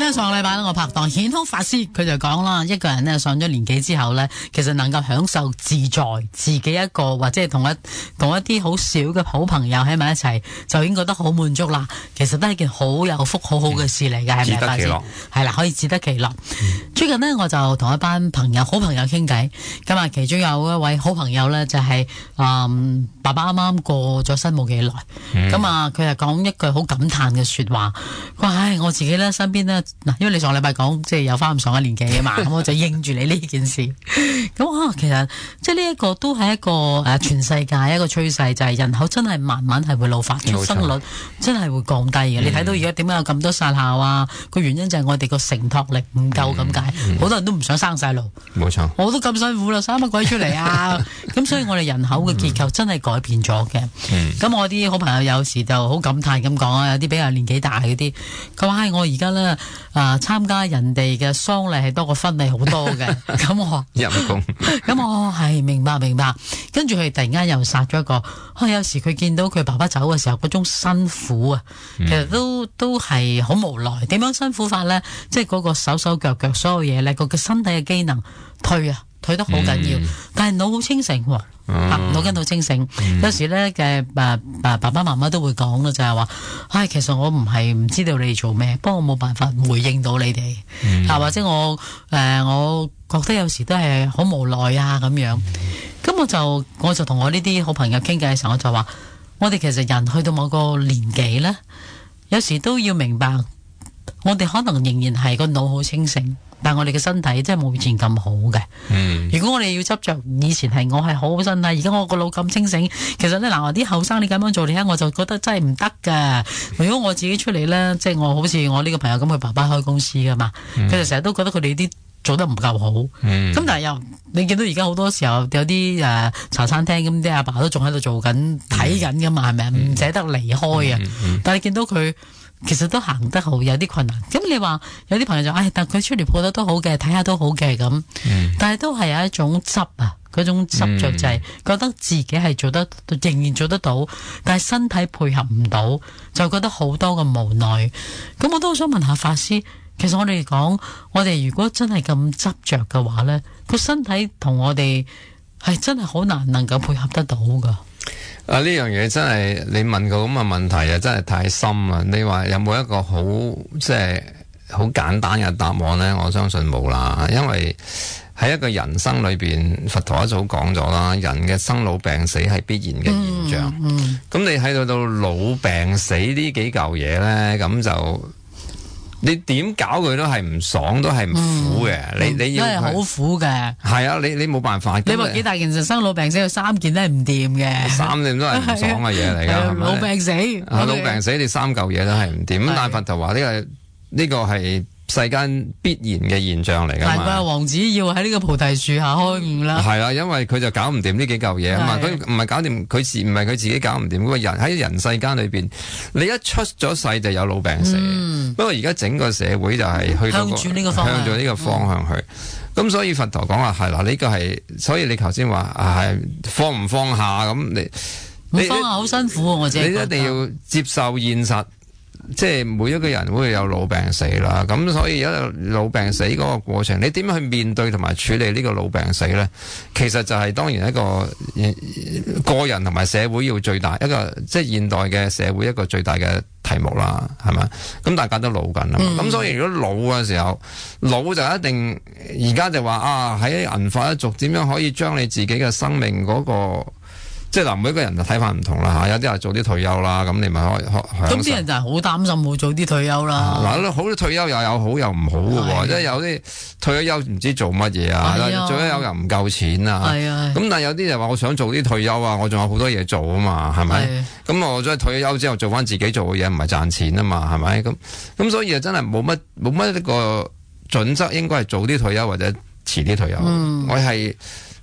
咧上個禮拜咧，我拍檔顯通法師佢就講啦，一個人咧上咗年紀之後咧，其實能夠享受自在，自己一個或者係同一啲好少嘅好朋友喺埋一齊，就已經覺得好滿足啦。其實都係一件好有福、好好嘅事嚟嘅，係咪法師？係啦，可以自得其樂。最近呢，我就同一班好朋友傾偈，咁啊，其中有一位好朋友咧就係爸爸啱啱過咗身冇幾耐，咁啊，佢係講一句好感嘆嘅說話，佢話：唉，我自己咧身邊咧嗱，因為你上禮拜講即係有翻咁上下年紀啊嘛，咁我就應住你呢件事。咁其實即係呢一個都係一個全世界一個趨勢，就係人口真係慢慢係會老化，出生率真係會降低嘅。你睇到而家點解有咁多殺校啊？個原因就係我哋個承托力唔夠咁解，好多人都唔想生細路。冇錯，我都咁辛苦啦，生乜鬼出嚟啊？咁所以我哋人口嘅結構真係改變咗嘅。咁我啲好朋友有時就好感嘆咁講啊，有啲比較年紀大嗰啲，佢話：我而家咧參加人哋嘅喪禮係多過婚禮好多嘅。咁我陰公，咁我係明白。跟住佢突然間又殺咗一個，有時佢見到佢爸爸走嘅時候嗰種辛苦啊，其實都係好無奈。點樣辛苦法咧？即係嗰個手腳所有嘢咧，個身體嘅機能退得好緊要，但係腦好清醒喎。腦筋好清醒，有時咧嘅爸爸媽媽都會講咯，就係話：其實我唔係唔知道你做咩，不過我冇辦法回應到你哋，或者我覺得有時都係好無奈啊咁樣。咁我就同我呢啲好朋友傾偈嘅時候，我就話：我哋其實人去到某個年紀咧，有時都要明白，我哋可能仍然係個腦好清醒。但係我哋嘅身體真係冇以前咁好嘅。如果我哋要執着以前係我係好好身體，而家我個腦咁清醒，其實咧嗱，啲後生你咁樣做，你睇我就覺得真係唔得噶。如果我自己出嚟咧，即係我好似我呢個朋友咁，佢爸爸開公司噶嘛，佢就成日都覺得佢哋啲做得唔夠好。咁但係又你見到而家好多時候有啲茶餐廳咁，啲阿爸都仲喺度做緊睇緊噶嘛，係咪唔捨得離開啊？但係你見到佢其實都行得好，有啲困難。咁你話有啲朋友就但佢出嚟抱得都好嘅，睇下都好嘅咁。但係都係有一種執啊，嗰種執着就係覺得自己係仍然做得到，但係身體配合唔到，就覺得好多嘅無奈。咁我都好想問下法師，其實我哋講，我哋如果真係咁執着嘅話呢，個身體同我哋係真係好難能夠配合得到噶。 呢樣嘢真係你問個咁嘅問題啊，真係太深啦！你話有冇一個好即係好簡單嘅答案呢？我相信冇啦，因為喺一個人生裏邊，佛陀一早講咗啦，人嘅生老病死係必然嘅現象。咁你喺到老病死呢幾嚿嘢呢，咁就你點搞佢都係唔爽，都係唔苦嘅。你要係好苦嘅。係啊，你冇辦法。 你話幾大件事，生老病死有3件都係唔掂嘅。 3件都係唔爽嘅嘢嚟噶。 老病死， 老病死，你3嚿嘢都係唔掂。咁但係佛陀話呢個係世間必然嘅現象嚟噶嘛。難怪王子要喺呢個菩提樹下開悟啦。係啦，因為佢就搞唔掂呢幾嚿嘢啊嘛。佢唔係搞掂，唔係佢自己搞唔掂。嗰個人喺人世間裏邊，你一出咗世就有老病死。不過而家整個社會就係去到向住呢個方向去。咁所以佛陀講話係啦，呢個係，所以你頭先話係放唔放下咁，你放下好辛苦啊！我自己覺得你一定要接受現實。即係每一個人會有老病死啦，咁所以有老病死嗰個過程，你點樣去面對同埋處理呢個老病死呢？其實就係當然一個人同埋社會要最大一個，即係現代嘅社會一個最大嘅題目啦，係咪？咁大家都老緊啦，咁所以如果老嘅時候，老就一定而家就話喺銀髮一族點樣可以將你自己嘅生命嗰個。即係嗱，每一個人就睇法唔同啦嚇，有啲人早啲退休啦，咁你咪可以咁啲人就係好擔心冇早啲退休啦。 嗱，好啲退休又有好又唔好嘅喎，即係有啲退咗休唔知做乜嘢啊，做咗休又唔夠錢啊。咁但係有啲就話我想做啲退休啊，我仲有好多嘢做啊嘛，係咪？咁我再退咗休之後做翻自己做嘅嘢，唔係賺錢啊嘛，係咪？咁所以啊，真係冇乜一個準則應該係早啲退休或者遲啲退休。我係。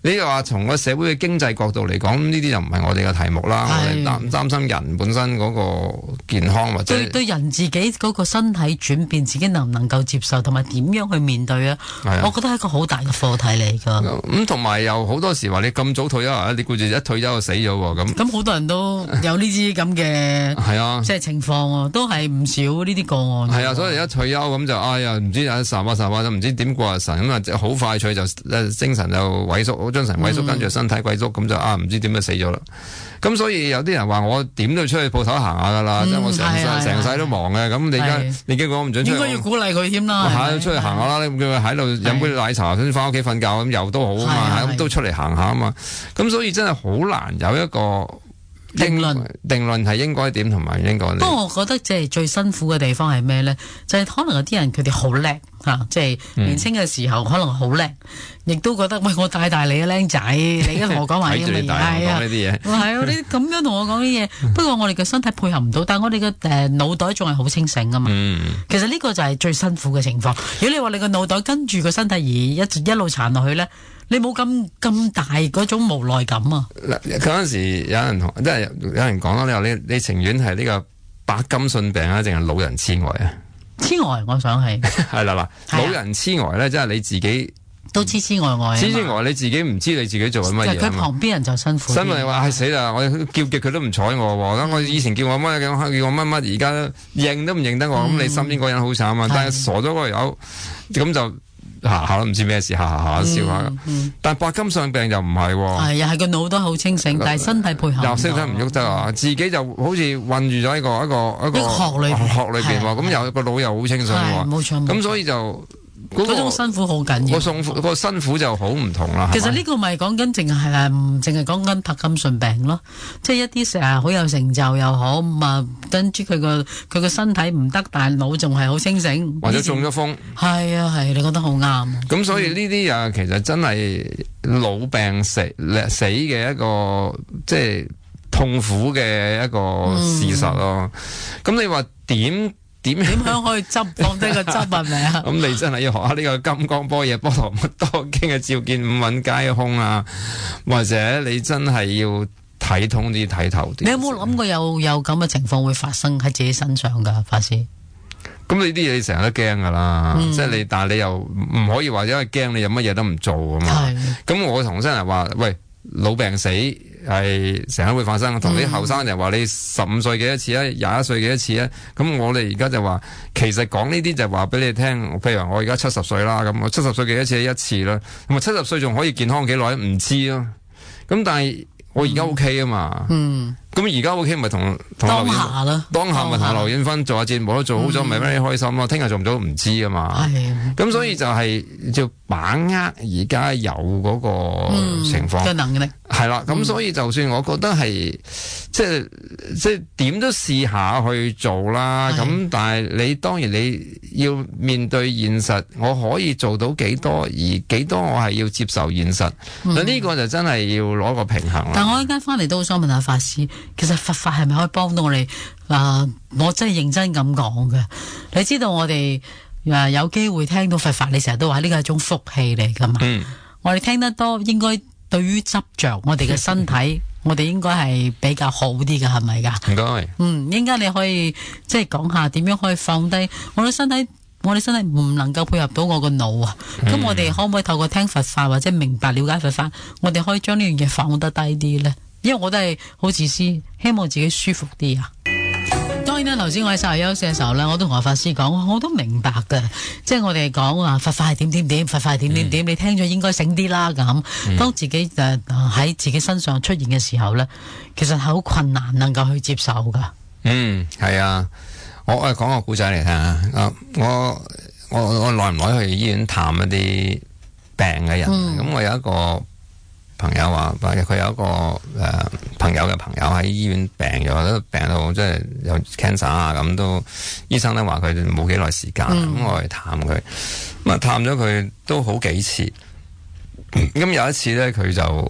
你又話從個社會嘅經濟角度嚟講，呢啲就唔係我哋嘅題目啦。我哋擔心人本身嗰個健康或者對人自己嗰個身體轉變，自己能唔能夠接受，同埋點樣去面對啊？我覺得係一個好大嘅課題嚟㗎。 咁同埋又好多時話你咁早退休啊，你顧住一退休就死咗喎。 咁好多人都有呢啲咁嘅係啊， 即係情況喎，都係唔少呢啲個案。 係啊，所以一退休咁就哎呀，唔知有十啊都唔知點過日神咁啊，好快脆就精神就萎縮，精神萎縮，跟住身體萎縮，咁就唔知點就死咗啦。咁所以有啲人話我點都出去鋪頭行下噶啦，即係我成世都忙嘅。咁你而家你叫我唔准出去， 應該要鼓勵佢添啦。 出去行下啦，你叫佢喺度飲杯奶茶，先翻屋企瞓覺咁又都好啊嘛，咁都出嚟行下啊嘛。咁所以真係好難有一個定論係應該點同埋應該點。 不過我覺得即係最辛苦嘅地方係咩咧？就係可能有啲人佢哋好叻嚇，即係年輕嘅時候可能好叻，亦都覺得喂，我帶大你嘅僆仔，你而家同我講埋呢啲嘢，係啊，你咁樣同我講啲嘢。不過我哋嘅身體配合唔到，但係我哋嘅腦袋仲係好清醒㗎嘛。其實呢個就係最辛苦嘅情況。如果你話你個腦袋跟住個身體而一路殘落去咧，你冇咁大嗰種無奈感啊！ 嗰陣時有人講啦，你話你情願係呢個白金遜病啊，定係老人痴呆啊？ 痴呆，我想係係啦嗱，老人痴呆咧，即係你自己都痴呆呆， 痴呆你自己唔知你自己做緊乜嘢。 佢旁邊人就辛苦。 新聞你話死啦！我叫極佢都唔睬我喎。我以前叫我乜叫我乜，而家認都唔認得我。咁你身邊嗰人好慘啊！但係傻咗嗰個友咁就。下都唔知咩事，下笑下。但係白金遜病就唔係喎， 係又係個腦都好清醒，但係身體配合又身體唔喐得啊！自己就好似困住咗一個殼裏邊喎，咁又個腦又好清醒喎， 冇錯。 咁所以就嗰種辛苦好緊要， 個辛苦就好唔同啦。 其實呢個咪講緊淨係講緊白金遜病咯，即係一啲成日好有成就又好，跟住佢個身體唔得，但係腦仲係好清醒， 或者中咗風。 係啊係，你覺得好啱。 咁所以呢啲其實真係老病死嘅一個即係痛苦嘅一個事實咯。咁你話點樣可以放低個汁係咪啊？ 咁你真係要學下呢個金剛般若波羅蜜多經嘅照見五蘊皆空啊，或者你真係要睇通啲睇透啲。 你有冇諗過有咁嘅情況會發生喺自己身上噶，法師？ 咁你啲嘢你成日都驚噶啦，即係你，但係你又唔可以話因為驚你有乜嘢都唔做噶嘛。咁我同新人話，喂，老病死係成日會發生，同啲後生人話你15歲幾多次啊，21歲幾多次啊？咁我哋而家就話，其實講呢啲就話俾你聽，譬如我而家70歲啦，咁我70歲幾多次一次啦，咁啊70歲仲可以健康幾耐唔知咯。咁但係我而家 OK 啊嘛。咁而家 OK 咪同當下啦，當下咪同劉燕芬做下節目都做好咗，咪 very 開心咯。聽日做唔做唔知啊嘛。咁所以就係要把握而家有嗰個情況嘅能力。 係啦，咁所以就算我覺得係即係點都試下去做啦。咁但係你當然你要面對現實，我可以做到幾多，而幾多我係要接受現實。呢個就真係要攞個平衡啦。 但我一陣間翻嚟都好想問下法師。其實佛法係咪可以幫到我哋？我真係認真咁講嘅。你知道我哋有機會聽到佛法，你成日都話呢個係一種福氣嚟噶嘛？我哋聽得多，應該對於執着我哋嘅身體，我哋應該係比較好啲嘅，係咪噶？ 唔該。 應該你可以即係講下點樣可以放低我哋身體？我哋身體唔能夠配合到我個腦啊！咁我哋可唔可以透過聽佛法或者明白了解佛法，我哋可以將呢樣嘢放得低啲呢？因為我都係好自私，希望自己舒服啲啊！當然啦，頭先我喺稍後休息嘅時候呢，我都同阿法師講，我都明白嘅，即係我哋講話佛法係點點點，佛法係點點點，你聽咗應該醒啲啦咁。當自己喺自己身上出現嘅時候呢，其實係好困難能夠去接受噶。 係啊，我講個故仔嚟聽下。我耐唔耐去醫院探一啲病嘅人，咁我有一個朋友話，佢有一個朋友嘅朋友喺醫院病咗，都病到即係有 cancer 啊，咁都醫生都話佢冇幾耐時間，咁我去探佢，咁啊探咗佢都好幾次，咁有一次咧佢就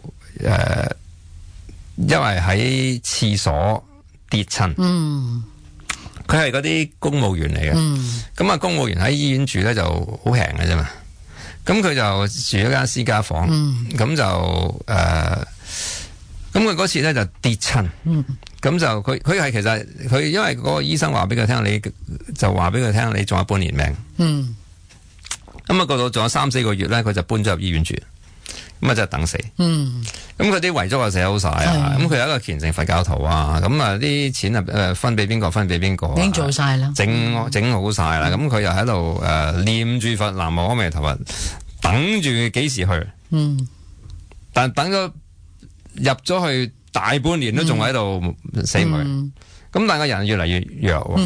因為喺廁所跌親，佢係嗰啲公務員嚟嘅，咁啊公務員喺醫院住咧就好平嘅啫嘛。 咁佢就住一間私家房，咁就咁佢嗰次咧就跌親，咁就佢係其實佢因為嗰個醫生話俾佢聽，你就話俾佢聽，你仲有半年命。咁啊，過到仲有3-4個月咧，佢就搬咗入醫院住，咁啊就等死。咁佢啲遺囑啊寫好晒啊，咁佢有一個虔誠佛教徒啊，咁啊啲錢啊分俾邊個分俾邊個， 已經做晒啦， 整好晒啦。咁佢又喺度念住佛南無阿彌陀佛，等住幾時去。但等咗入咗去大半年都仲喺度死唔去。咁但係個人越嚟越弱。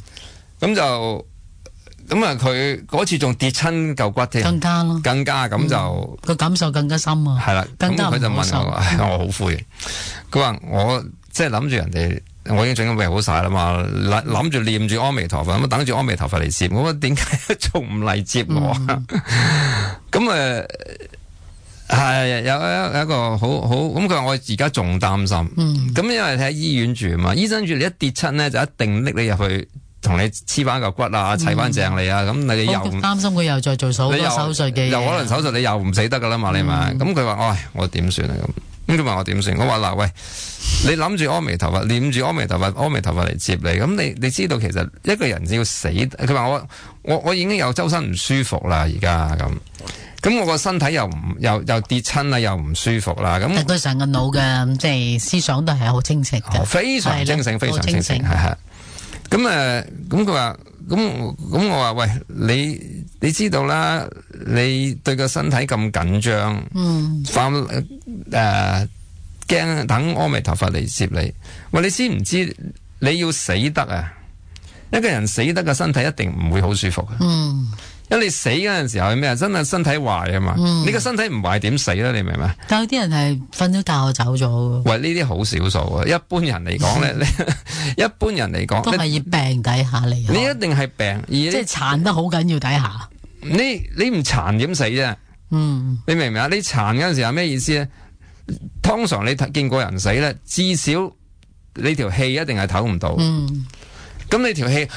咁啊，佢嗰次仲跌親嚿骨添，更加咁就個感受更加深啊。 係啦，咁佢就問我，我好灰。佢話我即係諗住人哋，我已經整咗備好晒啦嘛，諗住念住阿彌陀佛，咁等住阿彌陀佛嚟接我，點解仲唔嚟接我？咁係有一個好，咁佢話我而家仲擔心。咁因為喺醫院住啊嘛，醫生住你一跌親咧，就一定拎你入去。同你黐翻嚿骨啊，砌翻正你啊，咁你又擔心佢又再做手術嘅， 又可能手術你又唔死得噶啦嘛，你咪咁佢話，唉，我點算啊咁佢問我點算？我話嗱，喂，你諗住阿彌陀佛，念住阿彌陀佛，阿彌陀佛嚟接你，咁你知道其實一個人只要死，佢話我已經有周身唔舒服啦，而家咁我個身體又跌親啦，又唔舒服啦，咁佢成個腦嘅即係思想都係好清晰嘅， 非常清醒，非常清醒，係。咁佢話咁我話喂，你知道啦，你對個身體咁緊張，驚等阿彌陀佛嚟接你。喂，你知唔知你要死得啊？一個人死得個身體一定唔會好舒服嘅。因為你死嗰陣時候係咩啊？真係身體壞啊嘛。你個身體唔壞點死咧？你明唔明？ 但有啲人係瞓咗覺走咗。喂， 呢啲好少數啊！一般人嚟講咧，一般人嚟講都係以病底下嚟。 你一定係病， 即係殘得好緊要底下。 你唔殘點死啫？你明唔明啊？你殘嗰陣時係咩意思咧？通常你見過人死咧，至少你條氣一定係唞唔到。咁你條氣。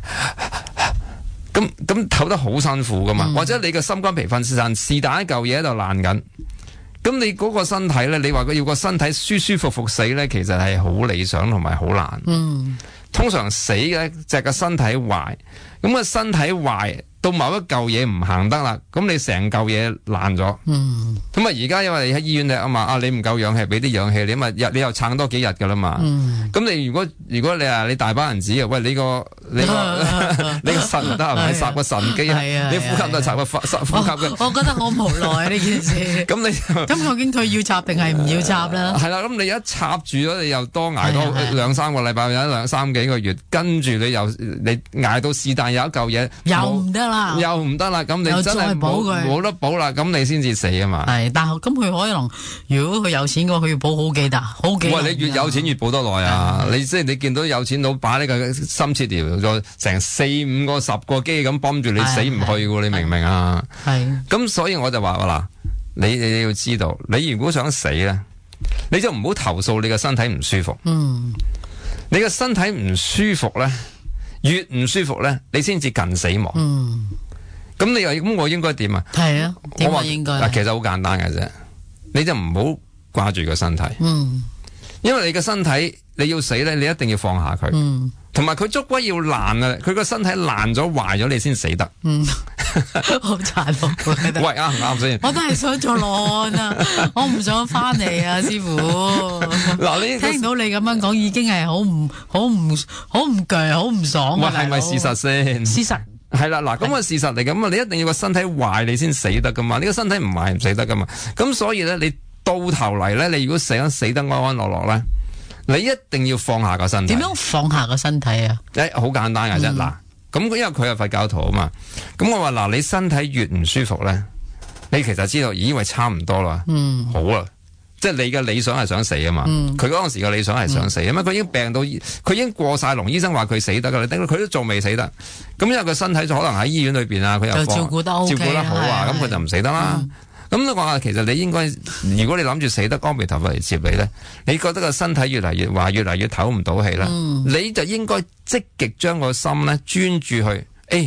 咁唞得好辛苦噶嘛，或者你個心肝脾肺腎是但一嚿嘢喺度爛緊，咁你嗰個身體咧，你話佢要個身體舒舒服服死咧，其實係好理想同埋好難。通常死嘅就係個身體壞，咁個身體壞到某一嚿嘢唔行得啦，咁你成嚿嘢爛咗。咁而家因為你喺醫院啊嘛，你唔夠氧氣，俾啲氧氣你，你又撐多幾日噶啦嘛。咁你如果你話你大把人指啊，喂，你個腎唔得係咪？插個腎機啊，你呼吸都插個呼吸嘅。 我覺得好無奈呢件事。咁究竟佢要插定係唔要插咧？ 係啦，咁你一插住咗，你又多挨多2-3個禮拜，有2-3幾個月，跟住你挨到是但有一嚿嘢又唔得啦， 咁你真係冇得補啦，咁你先至死啊嘛。 係，但係咁佢可能如果佢有錢嘅話，佢要補好幾喂，你越有錢越補得耐啊！你即係你見到有錢佬把呢個深切療咗成4-5個10個機咁泵住你死唔去嘅，你明唔明啊？ 係。 咁所以我就話嗱，你要知道，你如果想死咧，你就唔好投訴你個身體唔舒服。你個身體唔舒服咧，越唔舒服咧，你先至近死亡。咁你又咁我應該點啊？ 係啊，點啊應該？ 嗱，其實好簡單嘅啫，你就唔好掛住個身體。因為你個身體你要死咧，你一定要放下佢。同埋佢足骨要爛啊，佢個身體爛咗壞咗，你先死得。 好殘酷。 喂，啱唔啱先？ 我都係想做羅漢啊，我唔想翻嚟啊，師傅。嗱，你聽到你咁樣講，已經係好唔鋸，好唔爽。 喂，係咪事實先？ 事實。 係啦，嗱，咁嘅事實嚟咁啊，你一定要個身體壞你先死得噶嘛，你個身體唔壞唔死得噶嘛，咁所以咧，你到頭嚟咧，你如果死得安安樂樂咧，你一定要放下個身體。 點樣放下個身體啊？ 好簡單嘅啫，嗱，咁因為佢係佛教徒啊嘛，咁我話嗱，你身體越唔舒服咧，你其實知道，以為差唔多啦，好啦。即係你嘅理想係想死啊嘛，佢嗰陣時嘅理想係想死，因為佢已經病到，佢已經過晒龍，醫生話佢死得噶啦，佢都仲未死得，咁因為佢身體就可能喺醫院裏邊啊，佢又照顧得 OK， 照顧得好啊，咁佢就唔死得啦。咁我話其實你應該，如果你諗住死得，阿彌陀佛嚟接你咧，你覺得個身體越嚟越壞，越嚟越唞唔到氣啦，你就應該積極將個心咧專注去，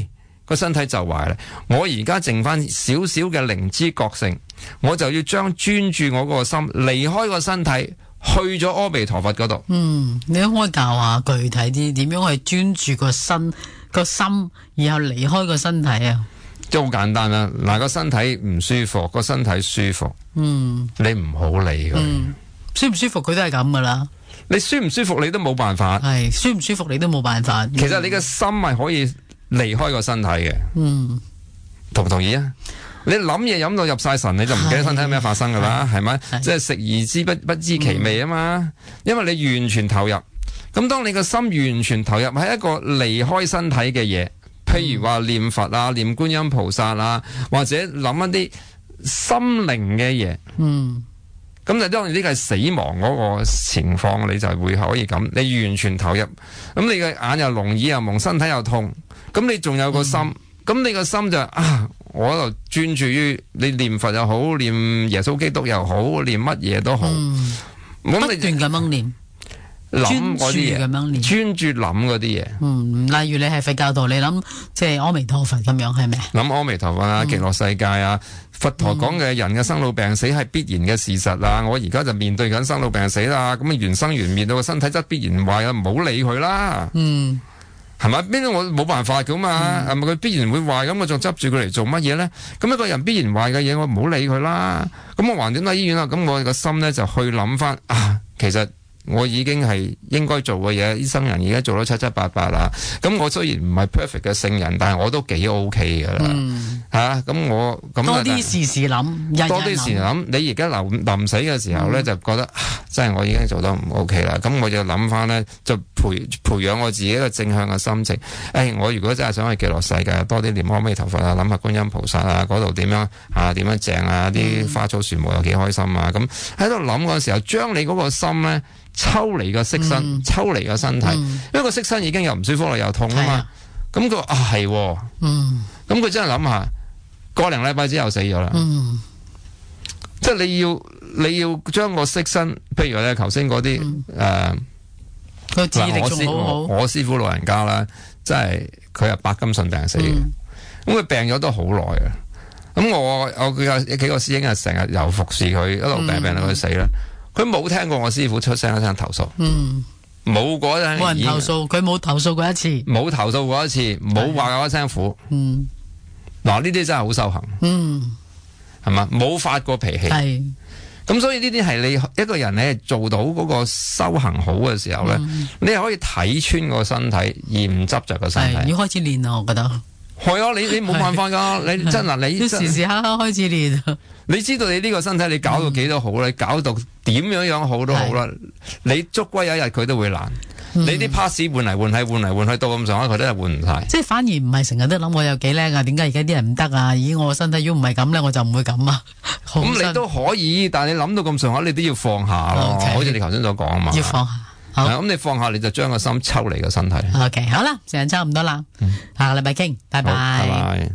個身體就壞啦。我而家剩翻少少嘅靈知覺性，我就要將專注我嗰個心離開個身體，去咗阿彌陀佛嗰度。 你可唔可以教下具體啲，點樣去專注個心，然後離開個身體啊？ 即係好簡單啦。嗱，個身體唔舒服，個身體舒服，你唔好理佢。 舒唔舒服佢都係咁噶啦。 你舒唔舒服你都冇辦法。 係舒唔舒服你都冇辦法。 其實你嘅心係可以離開個身體嘅。同唔同意啊？你諗嘢飲到入晒神，你就唔記得身體有咩發生噶啦，係咪？即係食而知不知其味啊嘛。因為你完全投入。咁當你個心完全投入喺一個離開身體嘅嘢，譬如話念佛啊、念觀音菩薩啊，或者諗一啲心靈嘅嘢。咁就當然呢個係死亡嗰個情況，你就會可以咁，你完全投入。咁你嘅眼又聾，耳又聾，身體又痛，咁你仲有個心，咁你個心就我喺度專注於你念佛又好，念耶穌基督又好，念乜嘢都好， 不斷咁樣念。 諗嗰啲嘢，專注諗嗰啲嘢。 例如你係佛教徒，你諗即係阿彌陀佛咁樣，係咪？ 諗阿彌陀佛啊，極樂世界啊，佛陀講嘅人嘅生老病死係必然嘅事實啊。我而家就面對緊生老病死啦，咁原生原滅到個身體質必然壞啊，唔好理佢啦。係咪？邊度我冇辦法噶嘛？係咪佢必然會壞？咁我仲執住佢嚟做乜嘢咧？咁一個人必然壞嘅嘢，我唔好理佢啦。咁我橫掂喺醫院啦，咁我個心咧就去諗翻其實。我已經係應該做嘅嘢，醫生人而家做得七七八八啦。咁我雖然唔係 perfect 嘅聖人，但係我都幾 OK 噶啦。咁我咁多啲時諗， 多啲時諗。你而家臨死嘅時候咧，就覺得真係我已經做得唔 OK 啦。咁我就諗翻咧，就培養我自己一個正向嘅心情。我如果真係想去極樂世界，多啲念阿彌陀佛啊，諗下觀音菩薩啊，嗰度點樣正啊，啲花草樹木又幾開心啊。咁喺度諗嗰時候，將你嗰個心咧。抽離個色身，抽離個身體，因為個色身已經又唔舒服啦，又痛啊嘛。咁佢話係，咁佢真係諗下，個零禮拜之後死咗啦。即係你要將個色身，譬如你頭先嗰啲佢智力仲好好。 我師父老人家啦，真係佢係白金腎病死嘅，咁佢病咗都好耐啊。咁我佢有幾個師兄係成日又服侍佢，一路病到佢死啦。佢冇聽過我師父出聲一聲投訴，冇嗰陣， 冇人投訴，佢冇投訴過一次， 冇投訴過一次，冇話過一聲苦。嗱，呢啲真係好修行，係嘛？冇發過脾氣，咁所以呢啲係你一個人你做到嗰個修行好嘅時候咧，你係可以睇穿個身體而唔執着個身體。 要開始練啊，我覺得。 係啊，你冇辦法噶，你真嗱，你要時時刻刻開始練。 你知道你呢個身體你搞到幾多好咧？搞到點樣好都好啦。你捉龜有一日佢都會爛。你啲 pass 換嚟換去到咁上下，佢都係換唔晒。 即係反而唔係成日都諗我有幾叻啊？點解而家啲人唔得啊？咦，我身體如果唔係咁咧，我就唔會咁啊。 咁你都可以，但係你諗到咁上下，你都要放下咯。好似你頭先所講啊嘛。 要放下。 咁你放下，你就將個心抽離個身體。 OK， 好啦，時間差唔多啦，下個禮拜傾，拜拜。